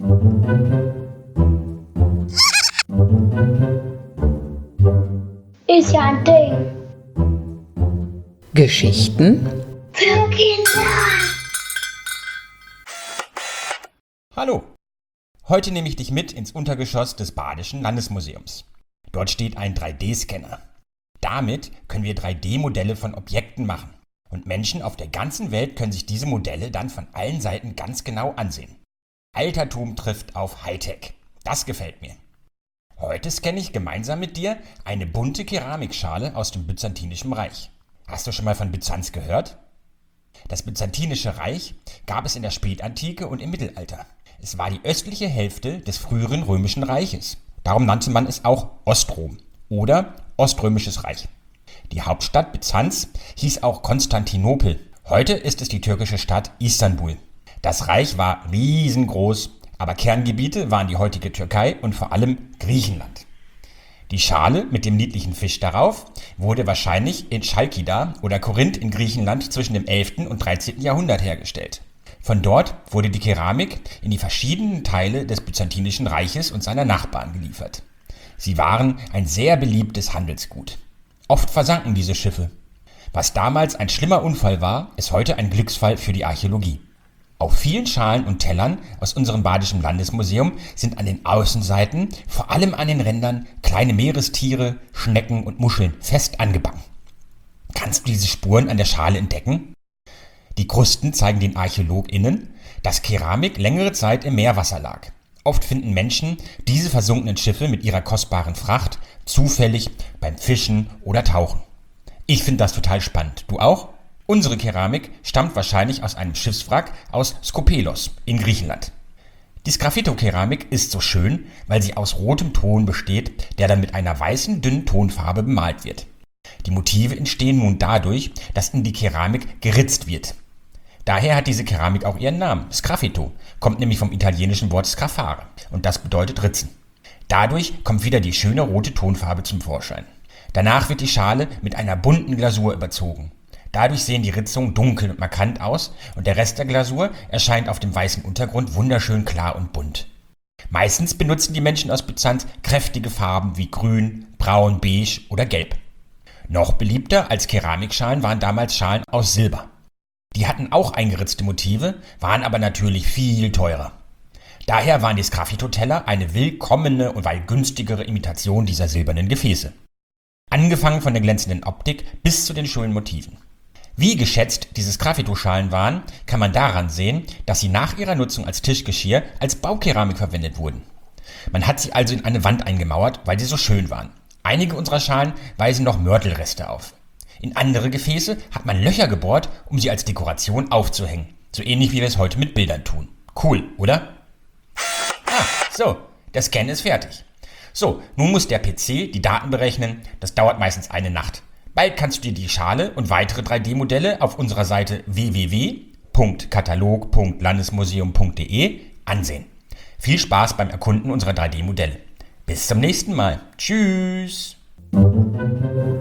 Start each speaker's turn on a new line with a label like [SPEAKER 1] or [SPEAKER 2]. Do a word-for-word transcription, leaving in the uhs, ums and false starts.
[SPEAKER 1] Ist ja ein Ding.
[SPEAKER 2] Geschichten
[SPEAKER 1] Für Kinder.
[SPEAKER 3] Hallo! Heute nehme ich dich mit ins Untergeschoss des Badischen Landesmuseums. Dort steht ein drei D Scanner. Damit können wir drei D Modelle von Objekten machen. Und Menschen auf der ganzen Welt können sich diese Modelle dann von allen Seiten ganz genau ansehen. Altertum trifft auf Hightech. Das gefällt mir. Heute scanne ich gemeinsam mit dir eine bunte Keramikschale aus dem Byzantinischen Reich. Hast du schon mal von Byzanz gehört? Das Byzantinische Reich gab es in der Spätantike und im Mittelalter. Es war die östliche Hälfte des früheren Römischen Reiches. Darum nannte man es auch Ostrom oder Oströmisches Reich. Die Hauptstadt Byzanz hieß auch Konstantinopel. Heute ist es die türkische Stadt Istanbul. Das Reich war riesengroß, aber Kerngebiete waren die heutige Türkei und vor allem Griechenland. Die Schale mit dem niedlichen Fisch darauf wurde wahrscheinlich in Chalkida oder Korinth in Griechenland zwischen dem elften und dreizehnten Jahrhundert hergestellt. Von dort wurde die Keramik in die verschiedenen Teile des Byzantinischen Reiches und seiner Nachbarn geliefert. Sie waren ein sehr beliebtes Handelsgut. Oft versanken diese Schiffe. Was damals ein schlimmer Unfall war, ist heute ein Glücksfall für die Archäologie. Auf vielen Schalen und Tellern aus unserem Badischen Landesmuseum sind an den Außenseiten, vor allem an den Rändern, kleine Meerestiere, Schnecken und Muscheln fest angebacken. Kannst du diese Spuren an der Schale entdecken? Die Krusten zeigen den ArchäologInnen, dass Keramik längere Zeit im Meerwasser lag. Oft finden Menschen diese versunkenen Schiffe mit ihrer kostbaren Fracht zufällig beim Fischen oder Tauchen. Ich finde das total spannend. Du auch? Unsere Keramik stammt wahrscheinlich aus einem Schiffswrack aus Skopelos in Griechenland. Die Sgraffito-Keramik ist so schön, weil sie aus rotem Ton besteht, der dann mit einer weißen, dünnen Tonfarbe bemalt wird. Die Motive entstehen nun dadurch, dass in die Keramik geritzt wird. Daher hat diese Keramik auch ihren Namen. Sgraffito kommt nämlich vom italienischen Wort scraffare und das bedeutet ritzen. Dadurch kommt wieder die schöne rote Tonfarbe zum Vorschein. Danach wird die Schale mit einer bunten Glasur überzogen. Dadurch sehen die Ritzungen dunkel und markant aus und der Rest der Glasur erscheint auf dem weißen Untergrund wunderschön klar und bunt. Meistens benutzen die Menschen aus Byzanz kräftige Farben wie grün, braun, beige oder gelb. Noch beliebter als Keramikschalen waren damals Schalen aus Silber. Die hatten auch eingeritzte Motive, waren aber natürlich viel teurer. Daher waren die Sgraffito-Teller eine willkommene und weit günstigere Imitation dieser silbernen Gefäße. Angefangen von der glänzenden Optik bis zu den schönen Motiven. Wie geschätzt diese Sgraffito-Schalen waren, kann man daran sehen, dass sie nach ihrer Nutzung als Tischgeschirr als Baukeramik verwendet wurden. Man hat sie also in eine Wand eingemauert, weil sie so schön waren. Einige unserer Schalen weisen noch Mörtelreste auf. In andere Gefäße hat man Löcher gebohrt, um sie als Dekoration aufzuhängen. So ähnlich wie wir es heute mit Bildern tun. Cool, oder? Ah, so, der Scan ist fertig. So, nun muss der P C die Daten berechnen. Das dauert meistens eine Nacht. Bald kannst du dir die Schale und weitere drei D Modelle auf unserer Seite w w w punkt katalog punkt landesmuseum punkt d e ansehen. Viel Spaß beim Erkunden unserer drei D Modelle. Bis zum nächsten Mal. Tschüss!